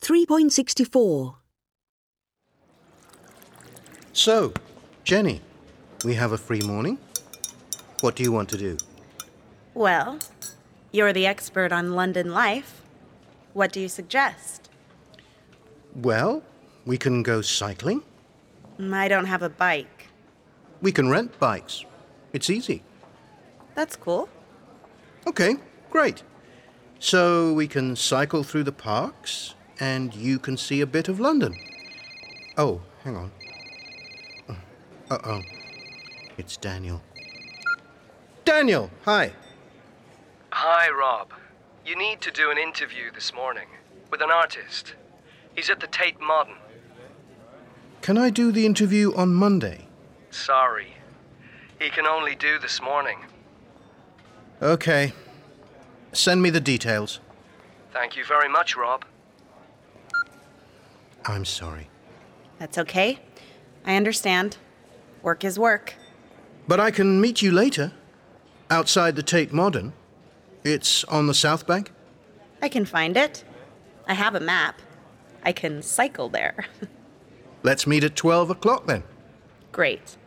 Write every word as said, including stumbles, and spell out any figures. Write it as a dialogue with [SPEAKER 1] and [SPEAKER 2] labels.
[SPEAKER 1] three point six four.
[SPEAKER 2] So, Jenny, we have a free morning. What do you want to do?
[SPEAKER 3] Well, you're the expert on London life. What do you suggest?
[SPEAKER 2] Well, we can go cycling.
[SPEAKER 3] I don't have a bike.
[SPEAKER 2] We can rent bikes. It's easy.
[SPEAKER 3] That's cool.
[SPEAKER 2] Okay, great. So we can cycle through the parks, and you can see a bit of London. Oh, hang on. Uh-oh. It's Daniel. Daniel, hi.
[SPEAKER 4] Hi, Rob. You need to do an interview this morning with an artist. He's at the Tate Modern.
[SPEAKER 2] Can I do the interview on Monday?
[SPEAKER 4] Sorry. He can only do this morning.
[SPEAKER 2] Okay. Send me the details.
[SPEAKER 4] Thank you very much, Rob.
[SPEAKER 2] I'm sorry.
[SPEAKER 3] That's okay. I understand. Work is work.
[SPEAKER 2] But I can meet you later, outside the Tate Modern. It's on the South Bank.
[SPEAKER 3] I can find it. I have a map. I can cycle there.
[SPEAKER 2] Let's meet at twelve o'clock then.
[SPEAKER 3] Great.